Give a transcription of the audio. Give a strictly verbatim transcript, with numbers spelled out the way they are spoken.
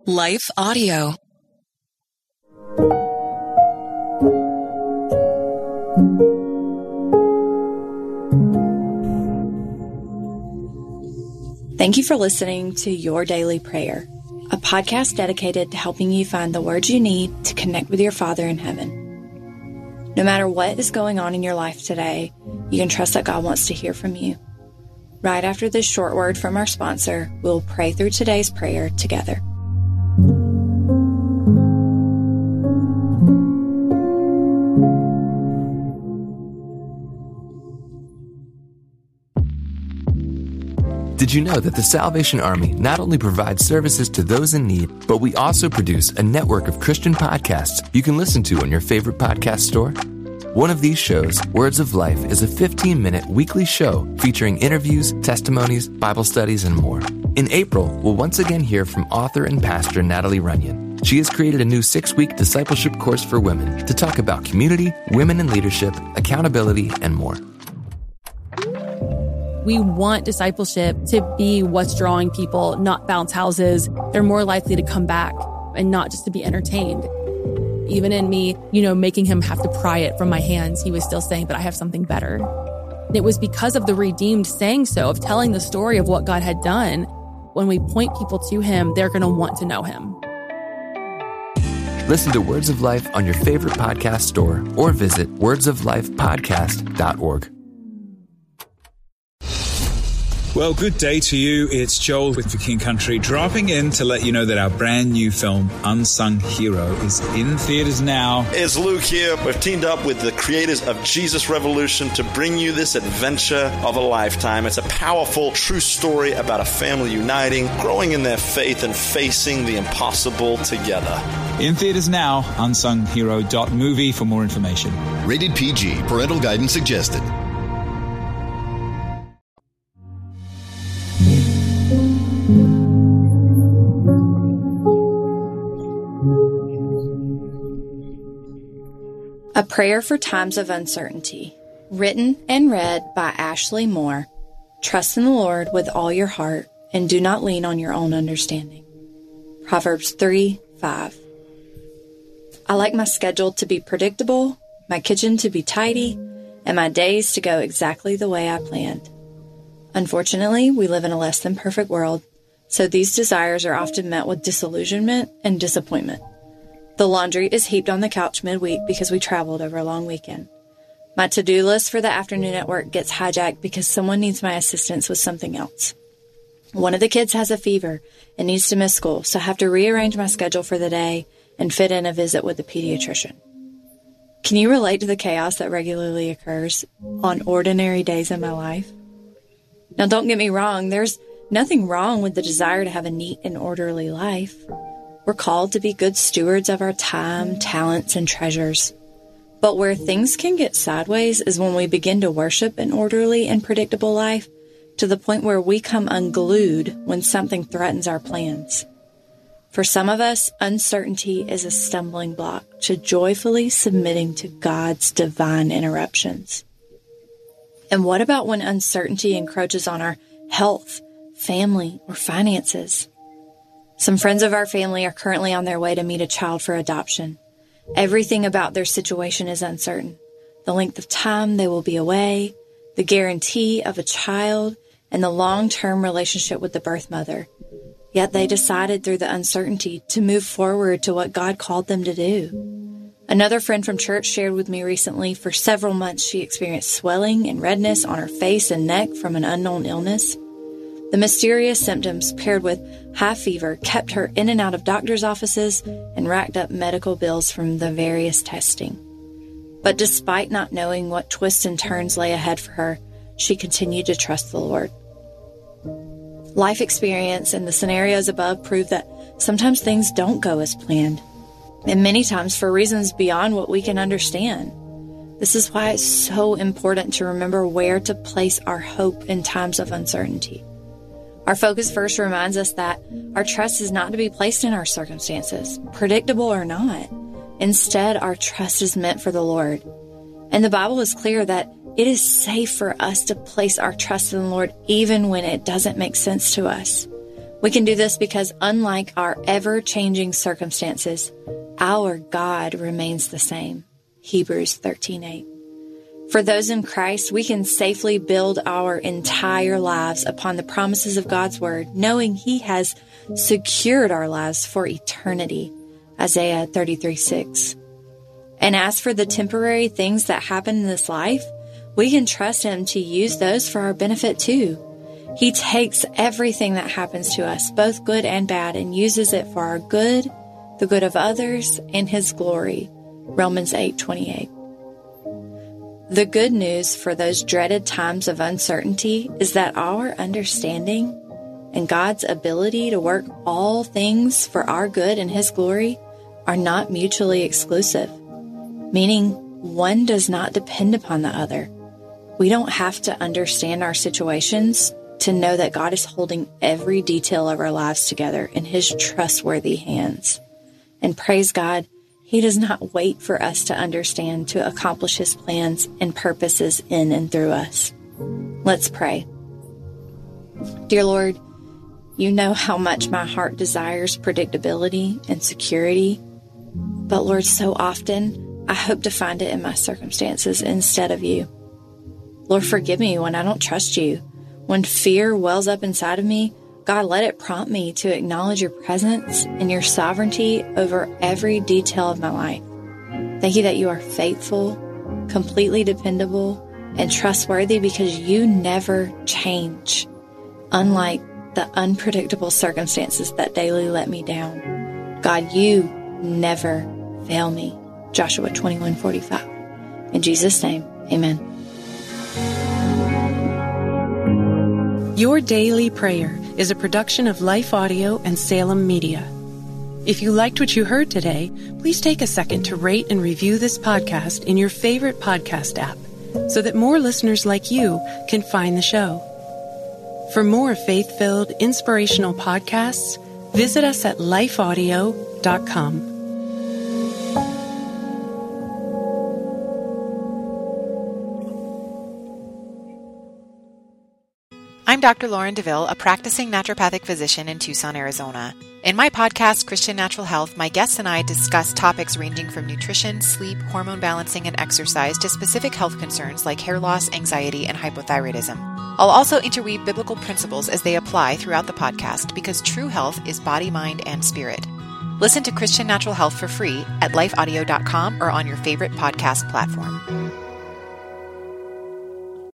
Life Audio. Thank you for listening to Your Daily Prayer, a podcast dedicated to helping you find the words you need to connect with your Father in heaven. No matter what is going on in your life today, you can trust that God wants to hear from you. Right after this short word from our sponsor, we'll pray through today's prayer together. Did you know that the Salvation Army not only provides services to those in need, but we also produce a network of Christian podcasts you can listen to on your favorite podcast store? One of these shows, Words of Life, is a fifteen-minute weekly show featuring interviews, testimonies, Bible studies, and more. In April, we'll once again hear from author and pastor Natalie Runyon. She has created a new six-week discipleship course for women to talk about community, women in leadership, accountability, and more. We want discipleship to be what's drawing people, not bounce houses. They're more likely to come back and not just to be entertained. Even in me, you know, making him have to pry it from my hands, he was still saying, but I have something better. And it was because of the redeemed saying so, of telling the story of what God had done. When we point people to him, they're going to want to know him. Listen to Words of Life on your favorite podcast store or visit words of life podcast dot org. Well, good day to you. It's Joel with The King Country, dropping in to let you know that our brand new film, Unsung Hero, is in theaters now. It's Luke here. We've teamed up with the creators of Jesus Revolution to bring you this adventure of a lifetime. It's a powerful, true story about a family uniting, growing in their faith, and facing the impossible together. In theaters now, unsung hero dot movie for more information. Rated P G. Parental guidance suggested. A Prayer for Times of Uncertainty, written and read by Ashley Moore. Trust in the Lord with all your heart and do not lean on your own understanding. Proverbs three five. I like my schedule to be predictable, my kitchen to be tidy, and my days to go exactly the way I planned. Unfortunately, we live in a less than perfect world, so these desires are often met with disillusionment and disappointment. The laundry is heaped on the couch midweek because we traveled over a long weekend. My to-do list for the afternoon at work gets hijacked because someone needs my assistance with something else. One of the kids has a fever and needs to miss school, so I have to rearrange my schedule for the day and fit in a visit with the pediatrician. Can you relate to the chaos that regularly occurs on ordinary days in my life? Now, don't get me wrong, there's nothing wrong with the desire to have a neat and orderly life. We're called to be good stewards of our time, talents, and treasures. But where things can get sideways is when we begin to worship an orderly and predictable life to the point where we come unglued when something threatens our plans. For some of us, uncertainty is a stumbling block to joyfully submitting to God's divine interruptions. And what about when uncertainty encroaches on our health, family, or finances? Some friends of our family are currently on their way to meet a child for adoption. Everything about their situation is uncertain. The length of time they will be away, the guarantee of a child, and the long-term relationship with the birth mother. Yet they decided through the uncertainty to move forward to what God called them to do. Another friend from church shared with me recently for several months she experienced swelling and redness on her face and neck from an unknown illness. The mysterious symptoms paired with high fever kept her in and out of doctor's offices and racked up medical bills from the various testing. But despite not knowing what twists and turns lay ahead for her, she continued to trust the Lord. Life experience and the scenarios above prove that sometimes things don't go as planned, and many times for reasons beyond what we can understand. This is why it's so important to remember where to place our hope in times of uncertainty. Our focus verse reminds us that our trust is not to be placed in our circumstances, predictable or not. Instead, our trust is meant for the Lord. And the Bible is clear that it is safe for us to place our trust in the Lord even when it doesn't make sense to us. We can do this because unlike our ever-changing circumstances, our God remains the same. Hebrews thirteen eight. For those in Christ, we can safely build our entire lives upon the promises of God's Word, knowing He has secured our lives for eternity. Isaiah thirty-three six. And as for the temporary things that happen in this life, we can trust Him to use those for our benefit too. He takes everything that happens to us, both good and bad, and uses it for our good, the good of others, and His glory. Romans eight twenty-eight. The good news for those dreaded times of uncertainty is that our understanding and God's ability to work all things for our good and His glory are not mutually exclusive, meaning one does not depend upon the other. We don't have to understand our situations to know that God is holding every detail of our lives together in His trustworthy hands. And praise God, He does not wait for us to understand to accomplish His plans and purposes in and through us. Let's pray. Dear Lord, You know how much my heart desires predictability and security, but Lord, so often I hope to find it in my circumstances instead of You. Lord, forgive me when I don't trust You. When fear wells up inside of me, God, let it prompt me to acknowledge Your presence and Your sovereignty over every detail of my life. Thank You that You are faithful, completely dependable, and trustworthy because You never change, unlike the unpredictable circumstances that daily let me down. God, You never fail me. Joshua twenty-one forty-five. In Jesus' name, amen. Your Daily Prayer is a production of Life Audio and Salem Media. If you liked what you heard today, please take a second to rate and review this podcast in your favorite podcast app so that more listeners like you can find the show. For more faith-filled, inspirational podcasts, visit us at life audio dot com. I'm Doctor Lauren DeVille, a practicing naturopathic physician in Tucson, Arizona. In my podcast, Christian Natural Health, my guests and I discuss topics ranging from nutrition, sleep, hormone balancing, and exercise to specific health concerns like hair loss, anxiety, and hypothyroidism. I'll also interweave biblical principles as they apply throughout the podcast because true health is body, mind, and spirit. Listen to Christian Natural Health for free at life audio dot com or on your favorite podcast platform.